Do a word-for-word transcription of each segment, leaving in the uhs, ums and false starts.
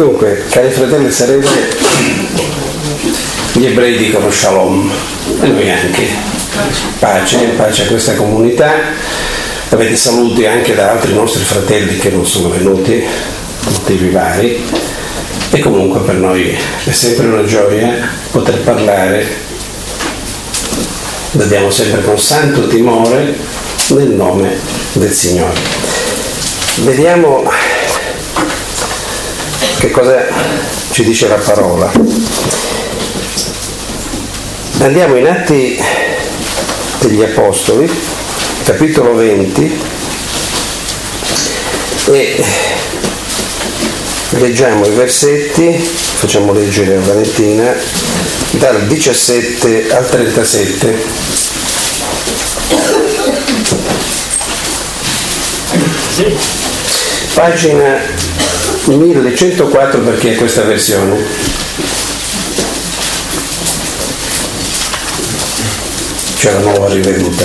Dunque, cari fratelli e sorelle, gli ebrei dicono shalom, e noi anche. Pace, pace a questa comunità. Avete saluti anche da altri nostri fratelli che non sono venuti, motivi vari. E comunque per noi è sempre una gioia poter parlare. Dobbiamo sempre con santo timore nel nome del Signore. Vediamo che cosa ci dice la parola. Andiamo in Atti degli Apostoli, capitolo venti, e leggiamo i versetti, facciamo leggere a Valentina, dal diciassette al trentasette. Pagina millecentoquattro per chi ha questa versione. C'è la nuova riveduta.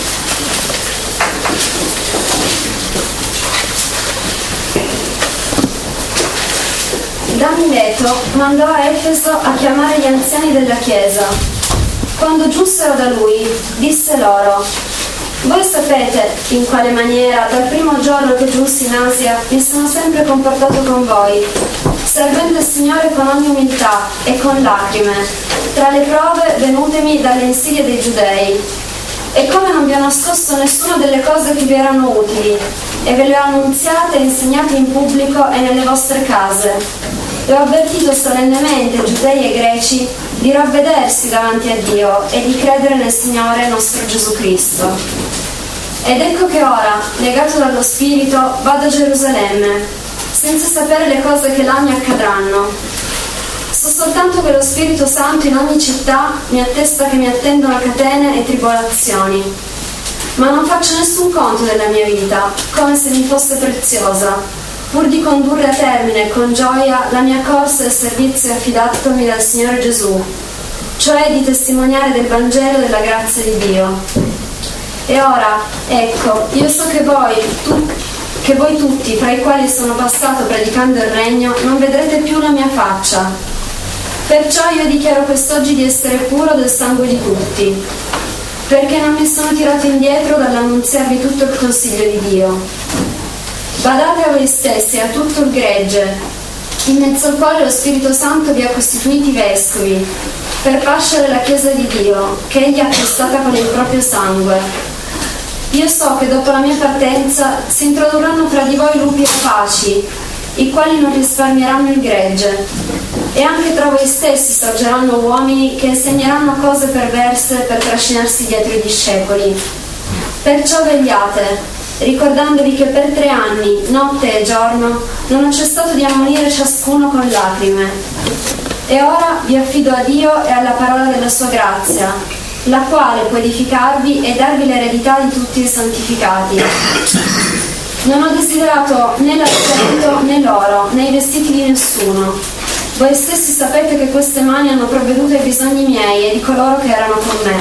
Da Mileto mandò a Efeso a chiamare gli anziani della chiesa. Quando giunsero da lui, disse loro: voi sapete in quale maniera dal primo giorno che giunsi in Asia mi sono sempre comportato con voi, servendo il Signore con ogni umiltà e con lacrime, tra le prove venutemi dalle insidie dei giudei. E come non vi ho nascosto nessuna delle cose che vi erano utili, e ve le ho annunziate e insegnate in pubblico e nelle vostre case, e ho avvertito solennemente giudei e greci di ravvedersi davanti a Dio e di credere nel Signore nostro Gesù Cristo. Ed ecco che ora, legato dallo Spirito, vado a Gerusalemme, senza sapere le cose che là mi accadranno. So soltanto che lo Spirito Santo in ogni città mi attesta che mi attendono catene e tribolazioni. Ma non faccio nessun conto della mia vita, come se mi fosse preziosa, pur di condurre a termine con gioia la mia corsa e il servizio affidatomi dal Signore Gesù, cioè di testimoniare del Vangelo della grazia di Dio. E ora, ecco, io so che voi, tu, che voi tutti, fra i quali sono passato predicando il regno, non vedrete più la mia faccia. Perciò io dichiaro quest'oggi di essere puro del sangue di tutti, perché non mi sono tirato indietro dall'annunziarvi tutto il consiglio di Dio. Badate a voi stessi e a tutto il gregge, in mezzo al quale lo Spirito Santo vi ha costituiti vescovi, per pascere la Chiesa di Dio, che Egli ha acquistata con il proprio sangue. Io so che dopo la mia partenza si introdurranno fra di voi lupi rapaci, i quali non risparmieranno il gregge, e anche tra voi stessi sorgeranno uomini che insegneranno cose perverse per trascinarsi dietro i discepoli. Perciò vegliate, ricordandovi che per tre anni, notte e giorno, non ho cessato di ammonire ciascuno con lacrime. E ora vi affido a Dio e alla parola della sua grazia, la quale può edificarvi e darvi l'eredità di tutti i santificati. Non ho desiderato né l'argento né l'oro, né i vestiti di nessuno. Voi stessi sapete che queste mani hanno provveduto ai bisogni miei e di coloro che erano con me.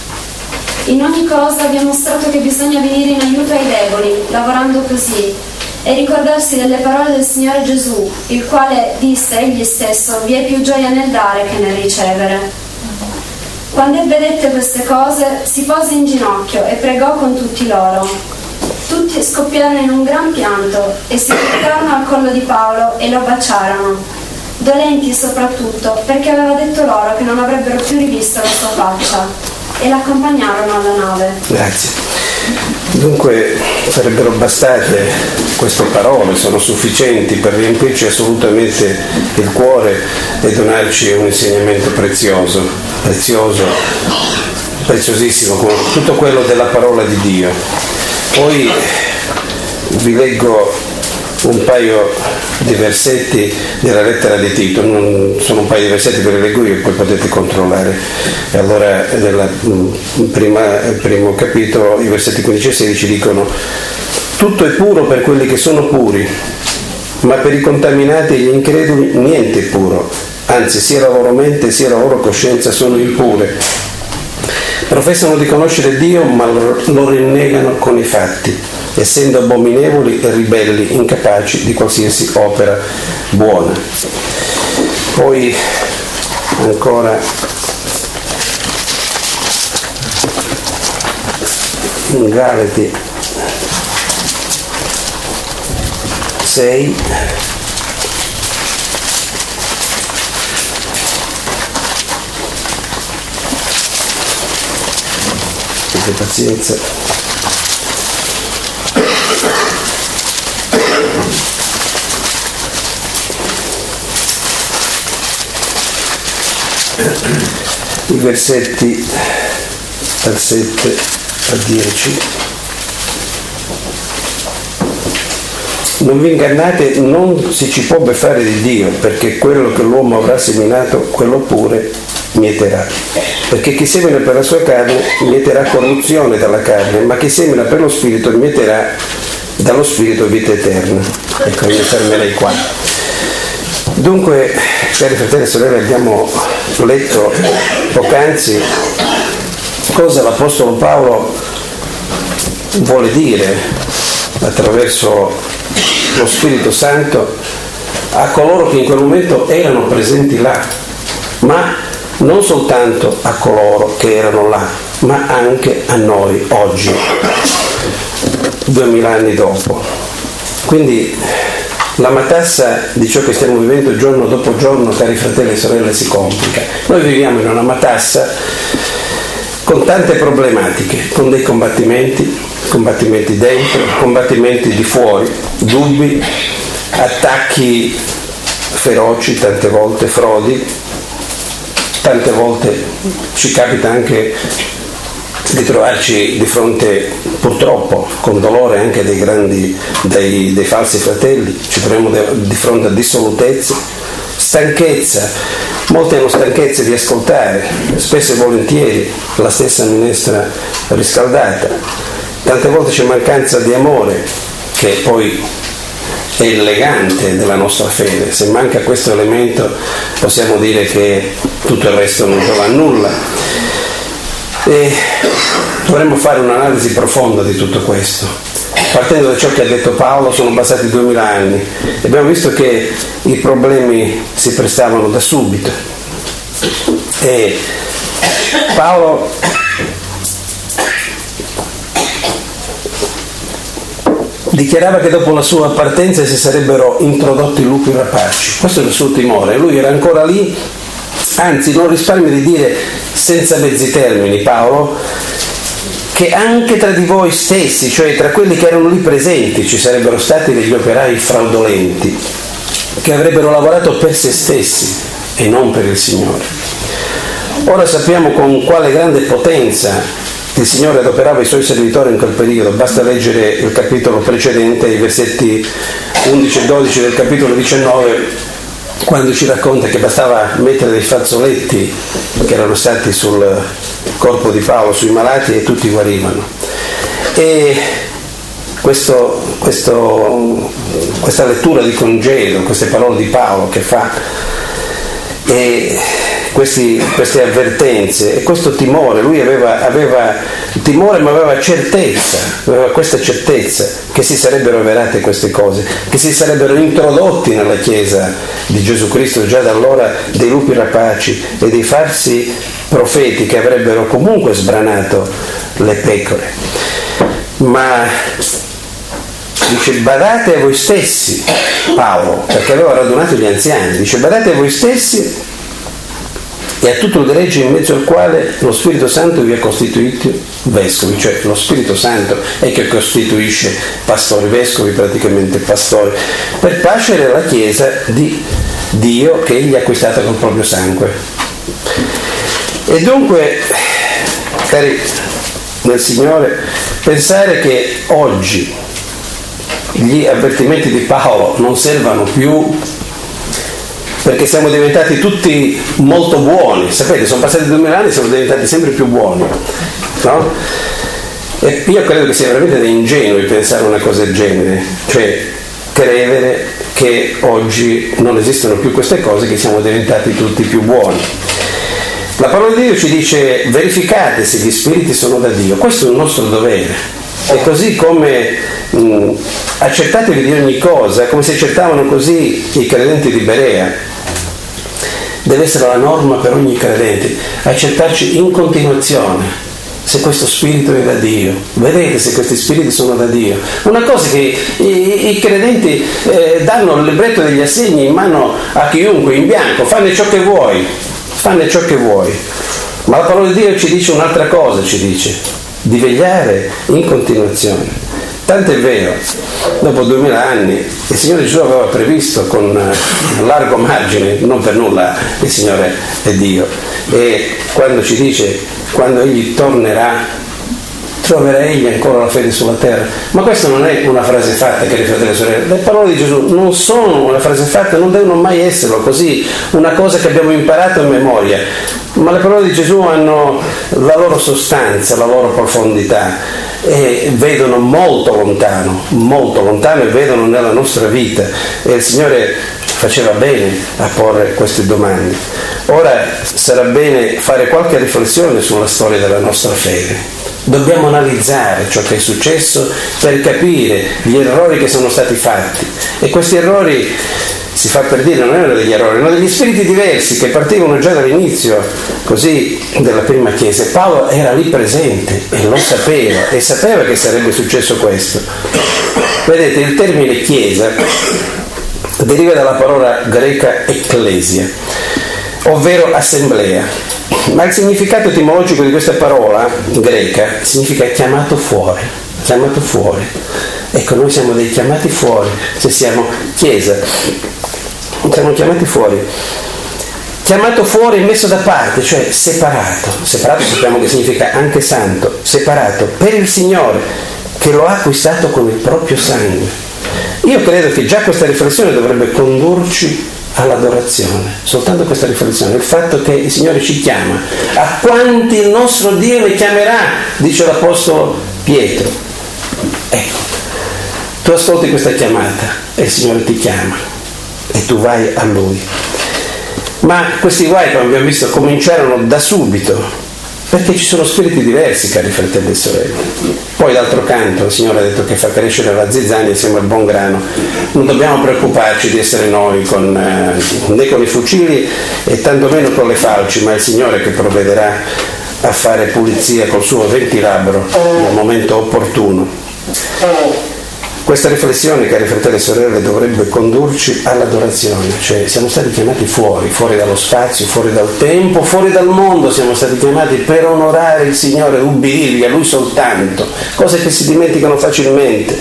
In ogni cosa vi ho mostrato che bisogna venire in aiuto ai deboli, lavorando così, e ricordarsi delle parole del Signore Gesù, il quale disse egli stesso: vi è più gioia nel dare che nel ricevere. Quando ebbe dette queste cose, si pose in ginocchio e pregò con tutti loro. Tutti scoppiarono in un gran pianto e si buttarono al collo di Paolo e lo baciarono, dolenti soprattutto perché aveva detto loro che non avrebbero più rivisto la sua faccia, e l'accompagnarono alla nave. Grazie. Dunque sarebbero bastate queste parole, sono sufficienti per riempirci assolutamente il cuore e donarci un insegnamento prezioso, prezioso, preziosissimo, come tutto quello della parola di Dio. Poi vi leggo un paio di versetti della lettera di Tito, non, sono un paio di versetti, ve li leggo io e poi potete controllare. E allora nel primo capitolo i versetti quindici e sedici dicono: tutto è puro per quelli che sono puri, ma per i contaminati e gli increduli niente è puro, anzi sia la loro mente sia la loro coscienza sono impure. Professano di conoscere Dio, ma lo rinnegano con i fatti. essendo abominevoli e ribelli, incapaci di qualsiasi opera buona. Poi ancora in Galati sei, avete pazienza. I versetti dal sette al dieci. Non vi ingannate, non si ci può beffare di Dio, perché quello che l'uomo avrà seminato, quello pure mieterà. Perché chi semina per la sua carne mieterà corruzione dalla carne, ma chi semina per lo spirito mieterà dallo spirito vita eterna. Ecco, io fermerei qua. Dunque, cari fratelli e sorelle, abbiamo letto poc'anzi cosa l'Apostolo Paolo vuole dire attraverso lo Spirito Santo a coloro che in quel momento erano presenti là, ma non soltanto a coloro che erano là, ma anche a noi oggi, duemila anni dopo. Quindi la matassa di ciò che stiamo vivendo giorno dopo giorno, cari fratelli e sorelle, si complica. Noi viviamo in una matassa con tante problematiche, con dei combattimenti, combattimenti dentro, combattimenti di fuori, dubbi, attacchi feroci, tante volte frodi, tante volte ci capita anche di trovarci di fronte, purtroppo, con dolore anche dei grandi, dei, dei falsi fratelli, ci troviamo di fronte a dissolutezze, stanchezza, molte hanno stanchezze di ascoltare, spesso e volentieri la stessa minestra riscaldata, tante volte c'è mancanza di amore, che poi è il legante della nostra fede. Se manca questo elemento possiamo dire che tutto il resto non trova a nulla. E dovremmo fare un'analisi profonda di tutto questo. Partendo da ciò che ha detto Paolo, sono passati duemila anni e abbiamo visto che i problemi si prestavano da subito. E Paolo dichiarava che dopo la sua partenza si sarebbero introdotti lupi rapaci. Questo è il suo timore. Lui era ancora lì, anzi non risparmio di dire senza mezzi termini Paolo, che anche tra di voi stessi, cioè tra quelli che erano lì presenti, ci sarebbero stati degli operai fraudolenti che avrebbero lavorato per se stessi e non per il Signore. Ora sappiamo con quale grande potenza il Signore adoperava i suoi servitori in quel periodo. Basta leggere il capitolo precedente, i versetti undici e dodici del capitolo diciannove, quando ci racconta che bastava mettere dei fazzoletti che erano stati sul corpo di Paolo, sui malati, e tutti guarivano. E questo, questo, questa lettura di congedo, queste parole di Paolo che fa, e questi, queste avvertenze e questo timore, lui aveva, aveva timore ma aveva certezza, aveva questa certezza che si sarebbero avverate queste cose, che si sarebbero introdotti nella Chiesa di Gesù Cristo già da allora dei lupi rapaci e dei falsi profeti che avrebbero comunque sbranato le pecore. Ma dice: badate a voi stessi, Paolo, perché aveva radunato gli anziani, dice: badate a voi stessi e a tutto il gregge in mezzo al quale lo Spirito Santo vi ha costituito vescovi, cioè lo Spirito Santo è che costituisce pastori, vescovi praticamente pastori, per pascere la Chiesa di Dio che egli ha acquistata col proprio sangue. E dunque, cari nel Signore, pensare che oggi gli avvertimenti di Paolo non servano più perché siamo diventati tutti molto buoni, sapete, sono passati duemila anni e siamo diventati sempre più buoni, no? E io credo che sia veramente da ingenui pensare una cosa del genere, cioè credere che oggi non esistono più queste cose, che siamo diventati tutti più buoni. La parola di Dio ci dice: verificate se gli spiriti sono da Dio. Questo è un nostro dovere, E così come mh, accettatevi di ogni cosa, come si accettavano così i credenti di Berea, deve essere la norma per ogni credente, accettarci in continuazione. Se questo spirito è da Dio, vedete se questi spiriti sono da Dio. Una cosa che i, i credenti eh, danno il libretto degli assegni in mano a chiunque, in bianco, fanne ciò che vuoi, fanne ciò che vuoi. Ma la parola di Dio ci dice un'altra cosa, ci dice di vegliare in continuazione. Tanto è vero, dopo duemila anni il Signore Gesù aveva previsto con largo margine, non per nulla il Signore è Dio, e quando ci dice quando Egli tornerà troverà Egli ancora la fede sulla terra. Ma questa non è una frase fatta, cari fratelli e sorelle. Le parole di Gesù non sono una frase fatta, non devono mai esserlo così, una cosa che abbiamo imparato a memoria, ma le parole di Gesù hanno la loro sostanza, la loro profondità, e vedono molto lontano, molto lontano, e vedono nella nostra vita, e il Signore faceva bene a porre queste domande. Ora sarà bene fare qualche riflessione sulla storia della nostra fede. Dobbiamo analizzare ciò che è successo per capire gli errori che sono stati fatti, e questi errori, si fa per dire, non erano degli errori, erano degli spiriti diversi che partivano già dall'inizio così della prima chiesa, e Paolo era lì presente e lo sapeva, e sapeva che sarebbe successo questo. Vedete, il termine chiesa deriva dalla parola greca ecclesia, ovvero assemblea, ma il significato etimologico di questa parola greca significa chiamato fuori, chiamato fuori. Ecco, noi siamo dei chiamati fuori, se siamo chiesa, siamo chiamati fuori. Chiamato fuori, messo da parte, cioè separato. Separato sappiamo che significa anche santo, separato per il Signore, che lo ha acquistato con il proprio sangue. Io credo che già questa riflessione dovrebbe condurci all'adorazione, soltanto questa riflessione, il fatto che il Signore ci chiama. A quanti il nostro Dio ne chiamerà, dice l'Apostolo Pietro. Ecco, tu ascolti questa chiamata e il Signore ti chiama e tu vai a Lui. Ma questi guai, come abbiamo visto, cominciarono da subito, perché ci sono spiriti diversi, cari fratelli e sorelle. Poi d'altro canto il Signore ha detto che fa crescere la zizzania insieme al buon grano. Non dobbiamo preoccuparci di essere noi con, eh, né con i fucili e tantomeno con le falci, ma è il Signore che provvederà a fare pulizia col suo ventilabro nel momento opportuno. Questa riflessione, cari fratelli e sorelle, dovrebbe condurci all'adorazione, cioè siamo stati chiamati fuori, fuori dallo spazio, fuori dal tempo, fuori dal mondo, siamo stati chiamati per onorare il Signore, ubbidirgli a Lui soltanto, cose che si dimenticano facilmente.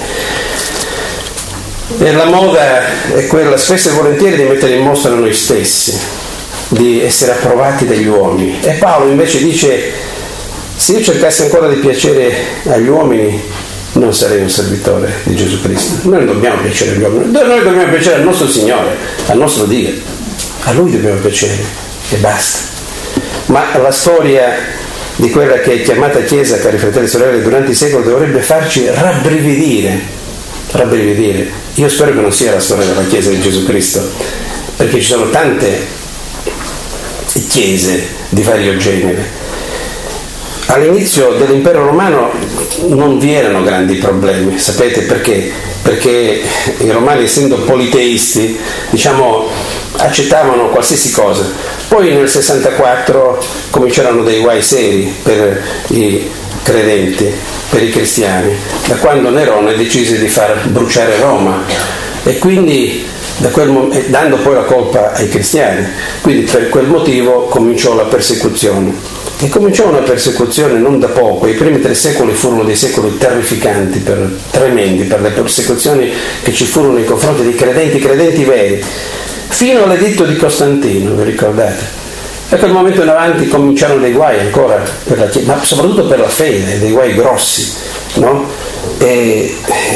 E la moda è quella spesso e volentieri di mettere in mostra noi stessi, di essere approvati dagli uomini. E Paolo invece dice: se io cercassi ancora di piacere agli uomini, non sarei un servitore di Gesù Cristo. Noi non dobbiamo piacere agli uomini, noi dobbiamo piacere al nostro Signore, al nostro Dio. A Lui dobbiamo piacere e basta. Ma la storia di quella che è chiamata Chiesa, cari fratelli e sorelle, durante i secoli dovrebbe farci rabbrividire. Rabbrividire. Io spero che non sia la storia della Chiesa di Gesù Cristo, perché ci sono tante chiese di vario genere. All'inizio dell'impero romano non vi erano grandi problemi, sapete perché? Perché i romani, essendo politeisti, diciamo, accettavano qualsiasi cosa. Poi nel sessantaquattro cominciarono dei guai seri per i credenti, per i cristiani, da quando Nerone decise di far bruciare Roma, e quindi da quel, dando poi la colpa ai cristiani. Quindi per quel motivo cominciò la persecuzione. E cominciò una persecuzione non da poco. I primi tre secoli furono dei secoli terrificanti, per, tremendi per le persecuzioni che ci furono nei confronti dei credenti, credenti veri, fino all'editto di Costantino, vi ricordate? Da quel momento in avanti cominciarono dei guai ancora per la Chiesa, ma soprattutto per la fede, dei guai grossi, no? E,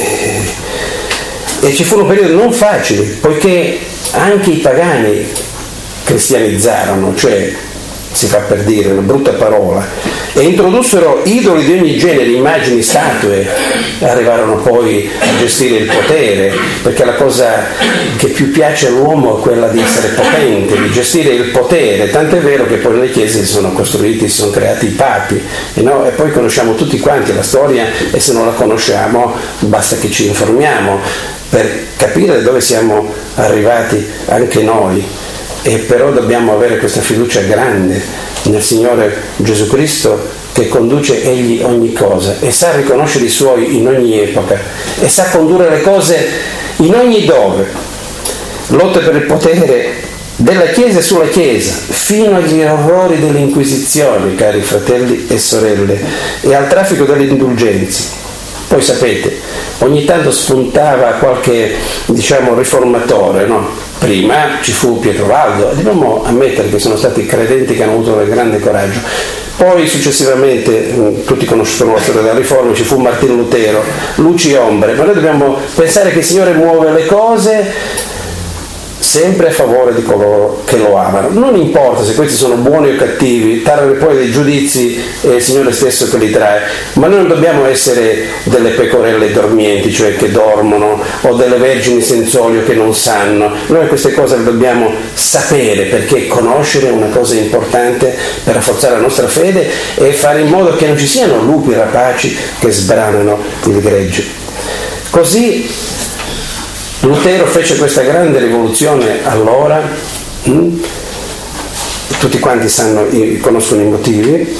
e ci furono periodi non facili, poiché anche i pagani cristianizzarono, cioè si fa per dire, una brutta parola, e introdussero idoli di ogni genere, immagini, statue, arrivarono poi a gestire il potere, perché la cosa che più piace all'uomo è quella di essere potente, di gestire il potere, tant'è vero che poi nelle chiese si sono costruiti, si sono creati i papi, e, no? E poi conosciamo tutti quanti la storia, e se non la conosciamo basta che ci informiamo per capire da dove siamo arrivati anche noi. E però dobbiamo avere questa fiducia grande nel Signore Gesù Cristo, che conduce Egli ogni cosa e sa riconoscere i Suoi in ogni epoca e sa condurre le cose in ogni dove. Lotte per il potere della Chiesa sulla Chiesa, fino agli orrori delle Inquisizioni, cari fratelli e sorelle, e al traffico delle indulgenze. Poi sapete, ogni tanto spuntava qualche, diciamo, riformatore, no? Prima ci fu Pietro Valdo, dobbiamo ammettere che sono stati credenti che hanno avuto un grande coraggio. Poi successivamente, tutti conoscono la storia della Riforma, ci fu Martino Lutero, luci e ombre, ma noi dobbiamo pensare che il Signore muove le cose sempre a favore di coloro che lo amano. Non importa se questi sono buoni o cattivi, trarre poi dei giudizi è il Signore stesso che li trae, ma noi non dobbiamo essere delle pecorelle dormienti, cioè che dormono, o delle vergini senza olio che non sanno. Noi queste cose le dobbiamo sapere, perché conoscere è una cosa importante per rafforzare la nostra fede e fare in modo che non ci siano lupi rapaci che sbranano il gregge. Così Lutero fece questa grande rivoluzione allora, hm? tutti quanti sanno, conoscono i motivi,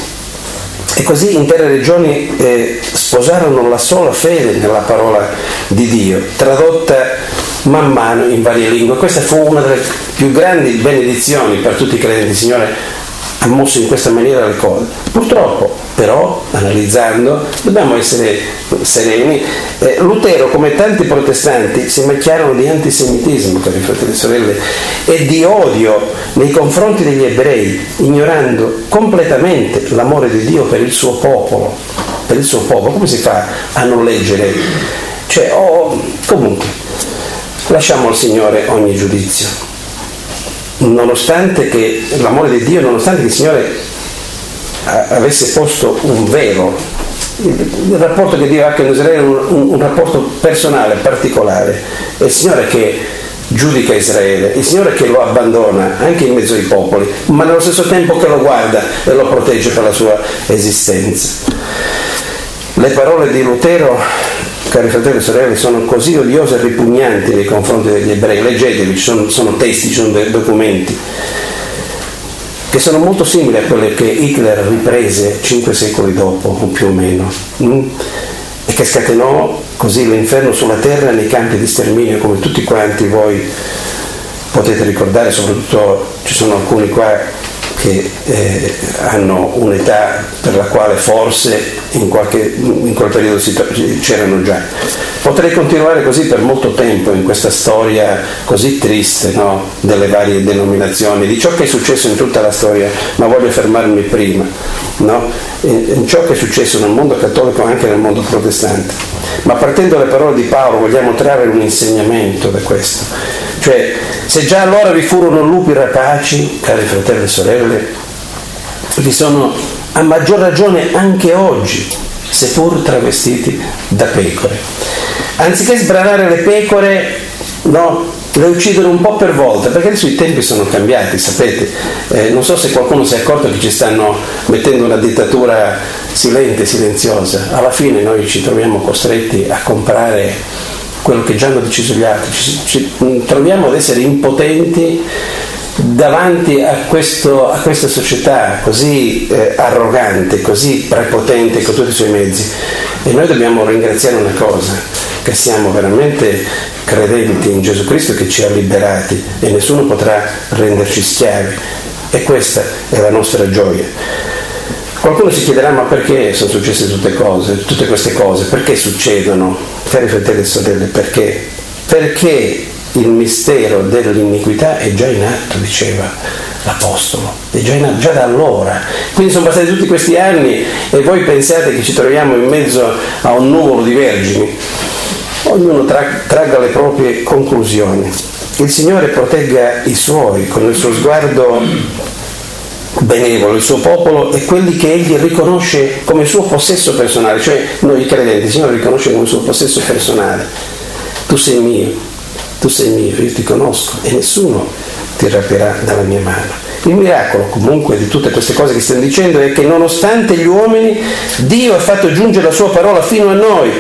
e così intere regioni eh, sposarono la sola fede nella parola di Dio, tradotta man mano in varie lingue. Questa fu una delle più grandi benedizioni per tutti i credenti. Il Signore ha mosso in questa maniera le cose. Purtroppo, però, analizzando, dobbiamo essere sereni. Eh, Lutero, come tanti protestanti, si macchiarono di antisemitismo, cari fratelli e sorelle, e di odio nei confronti degli ebrei, ignorando completamente l'amore di Dio per il suo popolo. Per il suo popolo, come si fa a non leggere? Cioè, oh, comunque, lasciamo al Signore ogni giudizio. Nonostante che l'amore di Dio, nonostante che il Signore avesse posto un velo, il rapporto che Dio ha con Israele è un, un, un rapporto personale, particolare, è il Signore che giudica Israele, il Signore che lo abbandona anche in mezzo ai popoli, ma nello stesso tempo che lo guarda e lo protegge per la sua esistenza. Le parole di Lutero, cari fratelli e sorelle, sono così odiose e ripugnanti nei confronti degli ebrei. Leggetevi, ci sono, sono testi, ci sono dei documenti che sono molto simili a quelle che Hitler riprese cinque secoli dopo, o più o meno, mm? e che scatenò così l'inferno sulla terra nei campi di sterminio, come tutti quanti voi potete ricordare. Soprattutto ci sono alcuni qua che eh, hanno un'età per la quale forse in, qualche, in quel periodo si, c'erano già. Potrei continuare così per molto tempo in questa storia così triste, no? Delle varie denominazioni, di ciò che è successo in tutta la storia, ma voglio fermarmi prima, no? in, in ciò che è successo nel mondo cattolico e anche nel mondo protestante. Ma partendo dalle parole di Paolo vogliamo trarre un insegnamento da questo. Cioè, se già allora vi furono lupi rapaci, cari fratelli e sorelle, vi sono a maggior ragione anche oggi, seppur travestiti da pecore. Anziché sbranare le pecore, no, le uccidono un po' per volta, perché adesso i tempi sono cambiati, sapete. Eh, non so se qualcuno si è accorto che ci stanno mettendo una dittatura silente, silenziosa. Alla fine noi ci troviamo costretti a comprare quello che già hanno deciso gli altri, ci, ci troviamo ad essere impotenti davanti a, questo, a questa società così eh, arrogante, così prepotente con tutti i suoi mezzi. E noi dobbiamo ringraziare una cosa, che siamo veramente credenti in Gesù Cristo che ci ha liberati e nessuno potrà renderci schiavi, e questa è la nostra gioia. Qualcuno si chiederà: ma perché sono successe tutte cose, tutte queste cose? Perché succedono? Cari fratelli e sorelle, perché? Perché il mistero dell'iniquità è già in atto, diceva l'Apostolo, è già in atto, già da allora. Quindi sono passati tutti questi anni e voi pensate che ci troviamo in mezzo a un nuvolo di vergini. Ognuno tra- tragga le proprie conclusioni. Il Signore protegga i Suoi con il suo sguardo benevolo, il suo popolo e quelli che egli riconosce come suo possesso personale, cioè noi credenti, il Signore riconosce come suo possesso personale. Tu sei mio, tu sei mio, io ti conosco e nessuno ti rapirà dalla mia mano. Il miracolo comunque di tutte queste cose che stiamo dicendo è che nonostante gli uomini, Dio ha fatto giungere la sua parola fino a noi,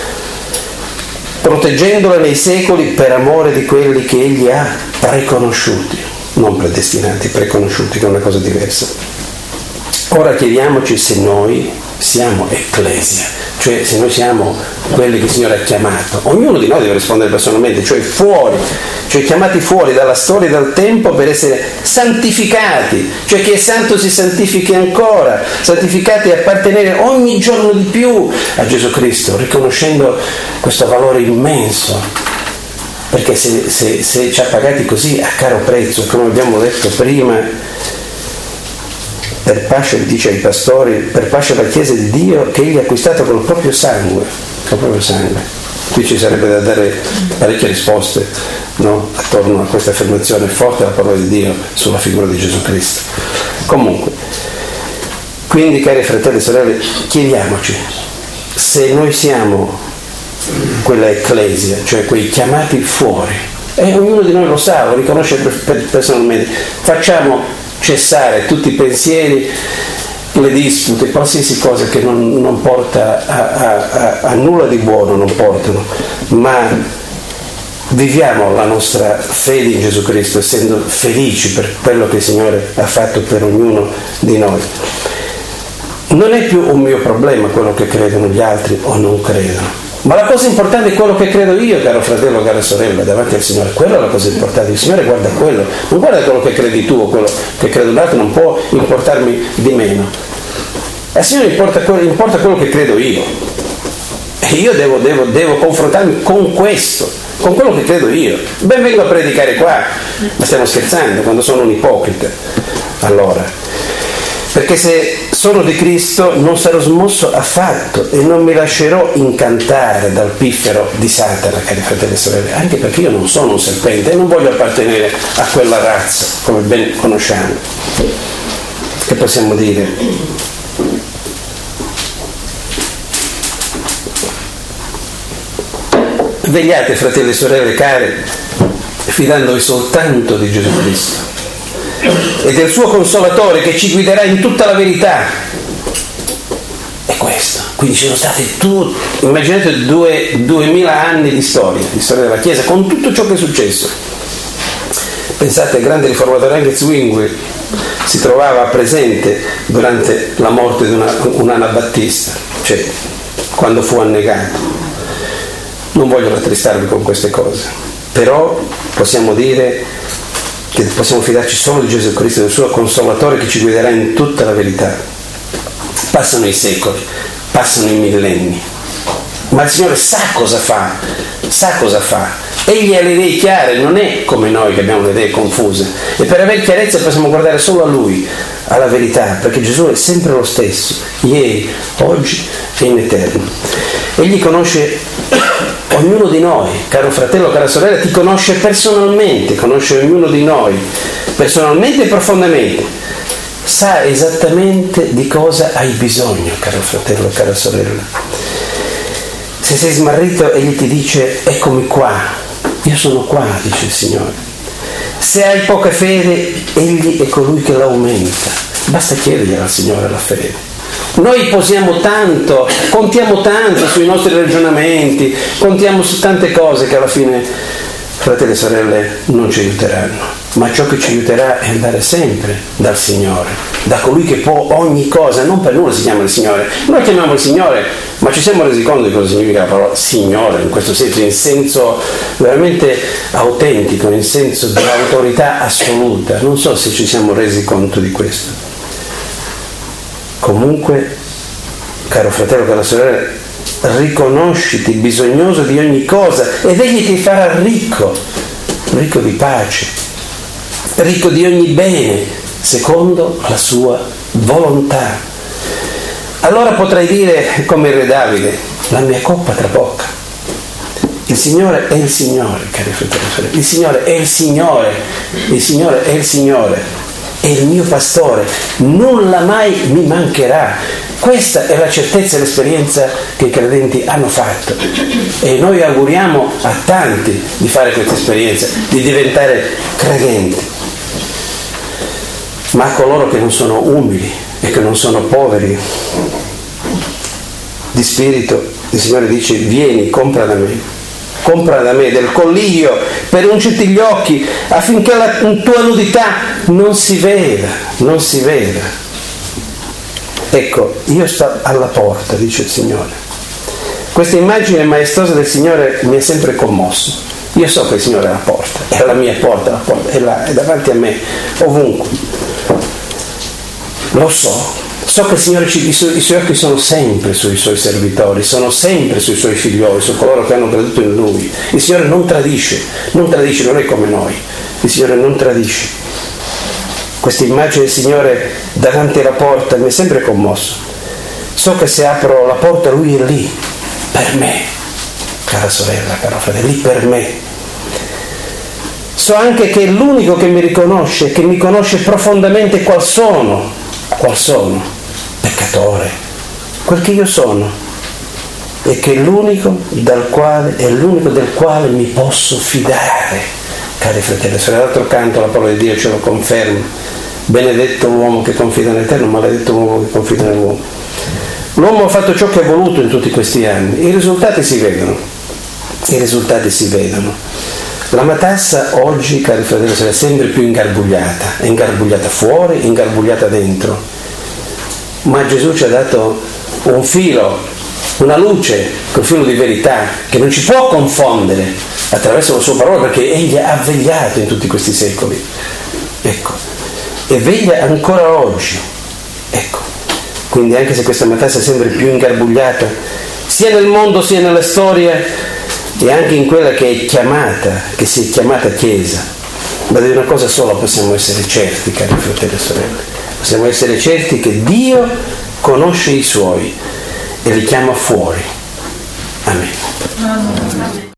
proteggendola nei secoli per amore di quelli che egli ha preconosciuti, non predestinati, preconosciuti, che è una cosa diversa. Ora chiediamoci se noi siamo ecclesia, cioè se noi siamo quelli che il Signore ha chiamato. Ognuno di noi deve rispondere personalmente, cioè fuori, cioè chiamati fuori dalla storia e dal tempo per essere santificati, cioè chi è santo si santifichi ancora, santificati e appartenere ogni giorno di più a Gesù Cristo, riconoscendo questo valore immenso, perché se, se, se ci ha pagati così a caro prezzo, come abbiamo detto prima, per pace, dice ai pastori, per pace alla Chiesa di Dio che egli ha acquistato col proprio sangue, col proprio sangue. Qui ci sarebbe da dare parecchie risposte, no? Attorno a questa affermazione forte della parola di Dio sulla figura di Gesù Cristo. Comunque, quindi cari fratelli e sorelle, chiediamoci se noi siamo quella ecclesia, cioè quei chiamati fuori, e ognuno di noi lo sa, lo riconosce personalmente. Facciamo cessare tutti i pensieri, le dispute, qualsiasi cosa che non, non porta a, a, a, a nulla di buono, non portano, ma viviamo la nostra fede in Gesù Cristo essendo felici per quello che il Signore ha fatto per ognuno di noi. Non è più un mio problema quello che credono gli altri o non credono, ma la cosa importante è quello che credo io, caro fratello, cara sorella, davanti al Signore. Quella è la cosa importante. Il Signore guarda quello, non guarda quello che credi tu o quello che credo l'altro, non può importarmi di meno. Al Signore importa quello, importa quello che credo io. E io devo, devo, devo confrontarmi con questo, con quello che credo io. Ben vengo a predicare qua, ma stiamo scherzando, quando sono un ipocrita. Allora, perché se sono di Cristo non sarò smosso affatto e non mi lascerò incantare dal piffero di Satana, cari fratelli e sorelle, anche perché io non sono un serpente e non voglio appartenere a quella razza, come ben conosciamo. Che possiamo dire? Vegliate, fratelli e sorelle care, fidandovi soltanto di Gesù Cristo e del suo Consolatore che ci guiderà in tutta la verità. È questo. Quindi ci sono stati tutti, immaginate due, duemila anni di storia, di storia della Chiesa, con tutto ciò che è successo. Pensate al grande riformatore anche Zwingli, si trovava presente durante la morte di una, un'anabattista, cioè quando fu annegato. Non voglio rattristarvi con queste cose, però possiamo dire che possiamo fidarci solo di Gesù Cristo, del suo Consolatore che ci guiderà in tutta la verità. Passano i secoli, passano i millenni, ma il Signore sa cosa fa, sa cosa fa. Egli ha le idee chiare, non è come noi che abbiamo le idee confuse. E per avere chiarezza possiamo guardare solo a Lui, alla verità, perché Gesù è sempre lo stesso, ieri, oggi e in eterno. Egli conosce ognuno di noi, caro fratello, cara sorella, ti conosce personalmente, conosce ognuno di noi, personalmente e profondamente. Sa esattamente di cosa hai bisogno, caro fratello, cara sorella. Se sei smarrito, egli ti dice, eccomi qua, io sono qua, dice il Signore. Se hai poca fede, egli è colui che l'aumenta. Basta chiedergli al Signore la fede. Noi posiamo tanto, contiamo tanto sui nostri ragionamenti, contiamo su tante cose che alla fine, fratelli e sorelle, non ci aiuteranno. Ma ciò che ci aiuterà è andare sempre dal Signore, da colui che può ogni cosa. Non per nulla si chiama il Signore. Noi chiamiamo il Signore, ma ci siamo resi conto di cosa significa la parola Signore, in questo senso, in senso veramente autentico, in senso di autorità assoluta. Non so se ci siamo resi conto di questo. Comunque, caro fratello, cara sorella, riconosciti bisognoso di ogni cosa ed egli ti farà ricco, ricco di pace, ricco di ogni bene, secondo la sua volontà. Allora potrai dire, come il re Davide, la mia coppa trabocca. Il Signore è il Signore, cari fratelli e sorelle. Il Signore è il Signore, il Signore è il Signore. è il mio pastore, nulla mai mi mancherà. Questa è la certezza e l'esperienza che i credenti hanno fatto, e noi auguriamo a tanti di fare questa esperienza, di diventare credenti. Ma a coloro che non sono umili e che non sono poveri di spirito, il Signore dice: vieni, compra da me, compra da me del collirio per ungerti gli occhi, affinché la tua nudità non si veda, non si veda. Ecco, io sto alla porta, dice il Signore. Questa immagine maestosa del Signore mi ha sempre commosso. Io so che il Signore è alla porta, è alla mia porta, la porta è là, è davanti a me, ovunque. Lo so. So che il Signore, i suoi, i suoi occhi sono sempre sui Suoi servitori, sono sempre sui Suoi figlioli, su coloro che hanno creduto in Lui. Il Signore non tradisce, non tradisce, non è come noi. Il Signore non tradisce. Questa immagine del Signore davanti alla porta mi è sempre commosso. So che se apro la porta Lui è lì, per me, cara sorella, caro fratello, è lì per me. So anche che è l'unico che mi riconosce, che mi conosce profondamente qual sono, qual sono. Peccatore, quel che io sono, e che è l'unico dal quale è l'unico del quale mi posso fidare, cari fratelli. Se l'altro canto la parola di Dio ce lo conferma: benedetto l'uomo che confida nell'Eterno, maledetto l'uomo che confida nell'uomo. L'uomo ha fatto ciò che ha voluto in tutti questi anni, i risultati si vedono, i risultati si vedono. La matassa oggi, cari fratelli, è sempre più ingarbugliata, è ingarbugliata fuori, ingarbugliata dentro. Ma Gesù ci ha dato un filo, una luce, quel filo di verità che non ci può confondere attraverso la sua parola, perché Egli ha vegliato in tutti questi secoli. Ecco, e veglia ancora oggi. Ecco, quindi anche se questa matassa è sempre più ingarbugliata, sia nel mondo sia nella storia, e anche in quella che è chiamata, che si è chiamata Chiesa, ma di una cosa sola possiamo essere certi, cari fratelli e sorelle. Possiamo essere certi che Dio conosce i Suoi e li chiama fuori. Amen. Amen.